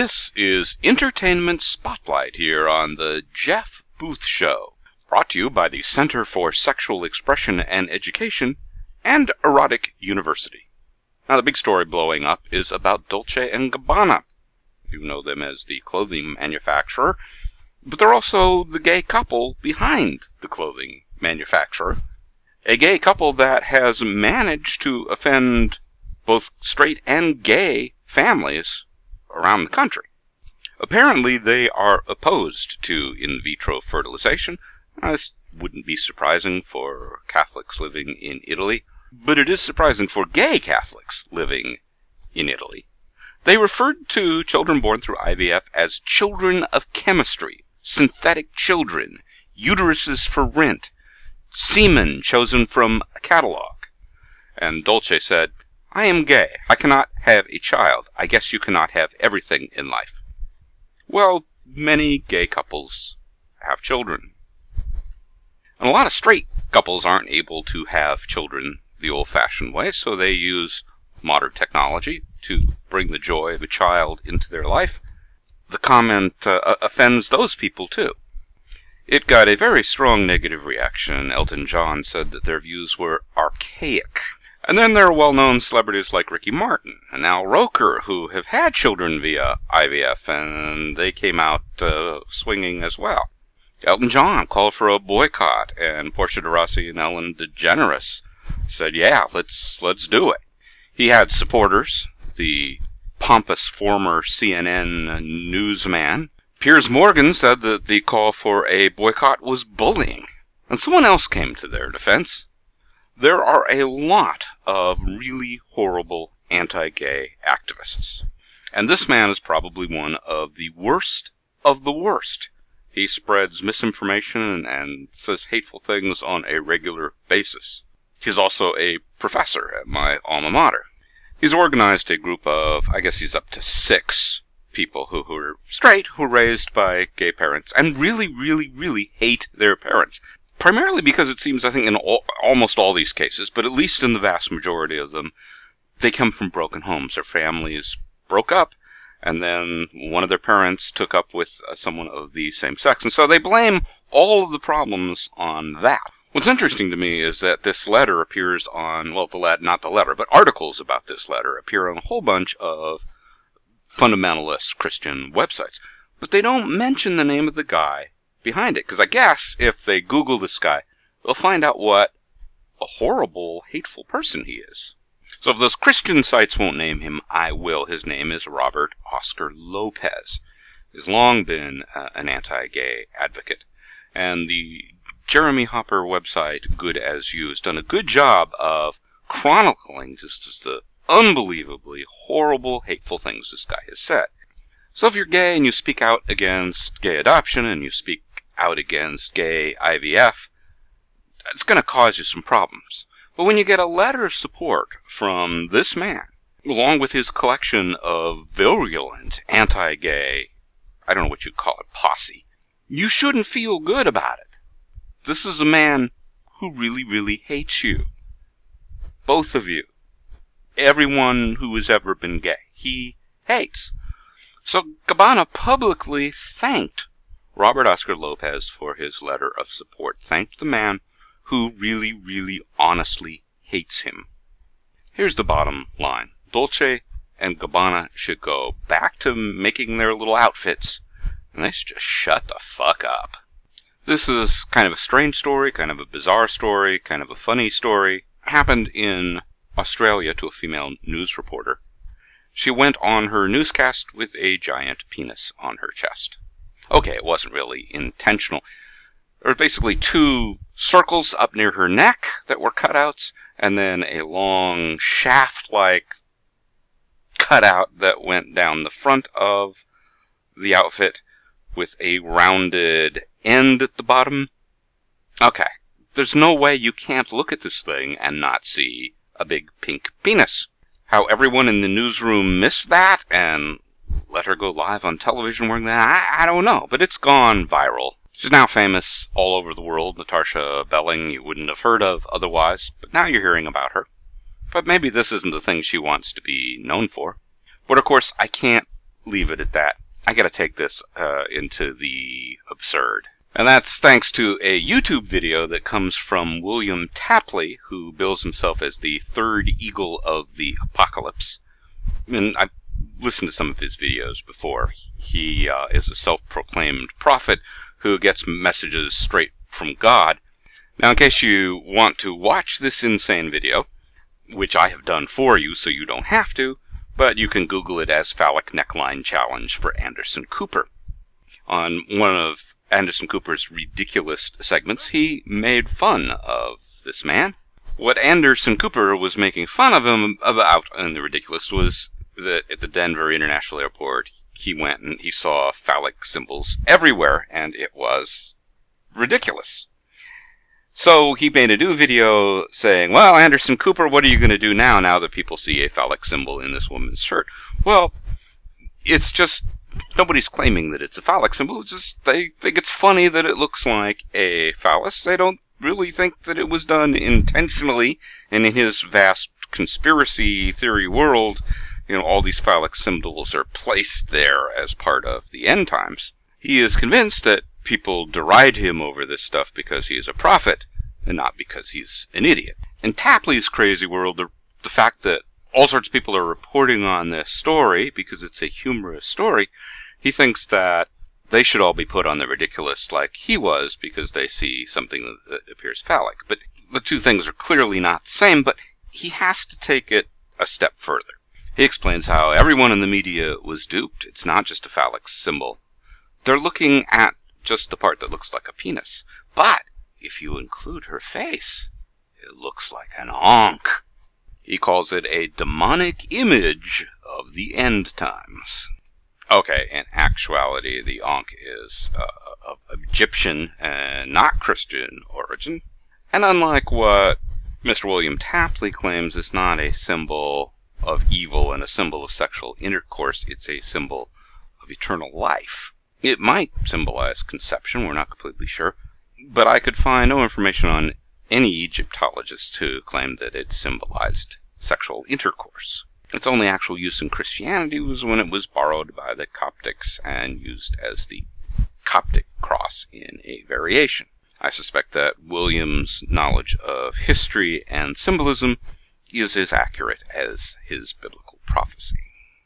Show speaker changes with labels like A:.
A: This is Entertainment Spotlight here on the Jeff Booth Show, brought to you by the Center for Sexual Expression and Education and Erotic University. Now, the big story blowing up is about Dolce & Gabbana. You know them as the clothing manufacturer, but they're also the gay couple behind the clothing manufacturer. A gay couple that has managed to offend both straight and gay families around the country. Apparently, they are opposed to in vitro fertilization. This wouldn't be surprising for Catholics living in Italy, but it is surprising for gay Catholics living in Italy. They referred to children born through IVF as children of chemistry, synthetic children, uteruses for rent, semen chosen from a catalog. And Dolce said, "I am gay. I cannot have a child. I guess you cannot have everything in life." Well, many gay couples have children. And a lot of straight couples aren't able to have children the old-fashioned way, so they use modern technology to bring the joy of a child into their life. The comment offends those people, too. It got a very strong negative reaction. Elton John said that their views were archaic. And then there are well-known celebrities like Ricky Martin and Al Roker who have had children via IVF, and they came out swinging as well. Elton John called for a boycott, and Portia de Rossi and Ellen DeGeneres said, "Yeah, let's do it." He had supporters, the pompous former CNN newsman. Piers Morgan said that the call for a boycott was bullying, and someone else came to their defense. There are a lot of really horrible anti-gay activists, and this man is probably one of the worst of the worst. He spreads misinformation and says hateful things on a regular basis. He's also a professor at my alma mater. He's organized a group of, I guess he's up to 6 people who are straight, who are raised by gay parents, and really hate their parents. Primarily because it seems, I think, in almost all these cases, but at least in the vast majority of them, they come from broken homes. Their families broke up, and then one of their parents took up with someone of the same sex. And so they blame all of the problems on that. What's interesting to me is that this letter appears on, well, not the letter, but articles about this letter appear on a whole bunch of fundamentalist Christian websites. But they don't mention the name of the guy behind it, because I guess if they Google this guy, they'll find out what a horrible, hateful person he is. So if those Christian sites won't name him, I will. His name is Robert Oscar Lopez. He's long been an anti-gay advocate. And the Jeremy Hopper website, Good As You, has done a good job of chronicling just the unbelievably horrible, hateful things this guy has said. So if you're gay and you speak out against gay adoption and you speak out against gay IVF, it's going to cause you some problems. But when you get a letter of support from this man, along with his collection of virulent anti-gay, I don't know what you'd call it, posse, you shouldn't feel good about it. This is a man who really hates you. Both of you. Everyone who has ever been gay. He hates. So Gabbana publicly thanked Robert Oscar Lopez for his letter of support. Thanked the man who really honestly hates him. Here's the bottom line. Dolce and Gabbana should go back to making their little outfits, and they should just shut the fuck up. This is kind of a strange story, kind of a bizarre story, kind of a funny story. It happened in Australia to a female news reporter. She went on her newscast with a giant penis on her chest. Okay, it wasn't really intentional. There were basically 2 circles up near her neck that were cutouts, and then a long shaft-like cutout that went down the front of the outfit with a rounded end at the bottom. Okay, there's no way you can't look at this thing and not see a big pink penis. How everyone in the newsroom missed that and let her go live on television wearing that, I don't know, but it's gone viral. She's now famous all over the world. Natasha Belling you wouldn't have heard of otherwise, but now you're hearing about her. But maybe this isn't the thing she wants to be known for. But of course, I can't leave it at that. I gotta take this into the absurd. And that's thanks to a YouTube video that comes from William Tapley, who bills himself as the third eagle of the apocalypse. And I've listened to some of his videos before. He is a self-proclaimed prophet who gets messages straight from God. Now, in case you want to watch this insane video, which I have done for you so you don't have to, but you can Google it as Phallic Neckline Challenge for Anderson Cooper. On one of Anderson Cooper's ridiculous segments, he made fun of this man. What Anderson Cooper was making fun of him about in the ridiculous was that at the Denver International Airport, he went and he saw phallic symbols everywhere, and it was ridiculous. So he made a new video saying, well, Anderson Cooper, what are you going to do now that people see a phallic symbol in this woman's shirt? Well, it's just, nobody's claiming that it's a phallic symbol. It's just, they think it's funny that it looks like a phallus. They don't really think that it was done intentionally, and in his vast conspiracy theory world, all these phallic symbols are placed there as part of the end times. He is convinced that people deride him over this stuff because he is a prophet, and not because he's an idiot. In Tapley's crazy world, the fact that all sorts of people are reporting on this story because it's a humorous story, he thinks that they should all be put on the ridiculous like he was because they see something that appears phallic. But the two things are clearly not the same, but he has to take it a step further. He explains how everyone in the media was duped. It's not just a phallic symbol. They're looking at just the part that looks like a penis. But if you include her face, it looks like an ankh. He calls it a demonic image of the end times. Okay, in actuality, the ankh is of Egyptian and not Christian origin. And unlike what Mr. William Tapley claims, it's not a symbol of evil and a symbol of sexual intercourse. It's a symbol of eternal life. It might symbolize conception, we're not completely sure, but I could find no information on any Egyptologist who claimed that it symbolized sexual intercourse. Its only actual use in Christianity was when it was borrowed by the Coptics and used as the Coptic cross in a variation. I suspect that William's knowledge of history and symbolism is as accurate as his biblical prophecy.